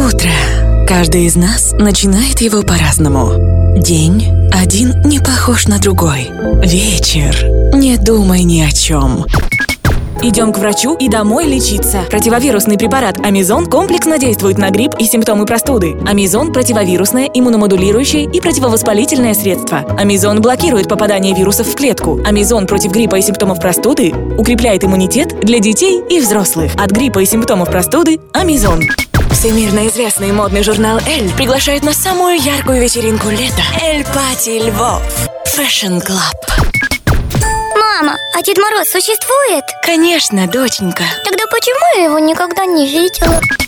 Утро. Каждый из нас начинает его по-разному. День один не похож на другой. Вечер. Не думай ни о чем. Идем к врачу и домой лечиться. Противовирусный препарат Амизон комплексно действует на грипп и симптомы простуды. Амизон – противовирусное, иммуномодулирующее и противовоспалительное средство. Амизон блокирует попадание вирусов в клетку. Амизон против гриппа и симптомов простуды укрепляет иммунитет для детей и взрослых. От гриппа и симптомов простуды Амизон. Всемирно известный модный журнал «Эль» приглашает на самую яркую вечеринку лета «Эль Пати Львов» Fashion Club. Мама, а Дед Мороз существует? Конечно, доченька. Тогда почему я его никогда не видела?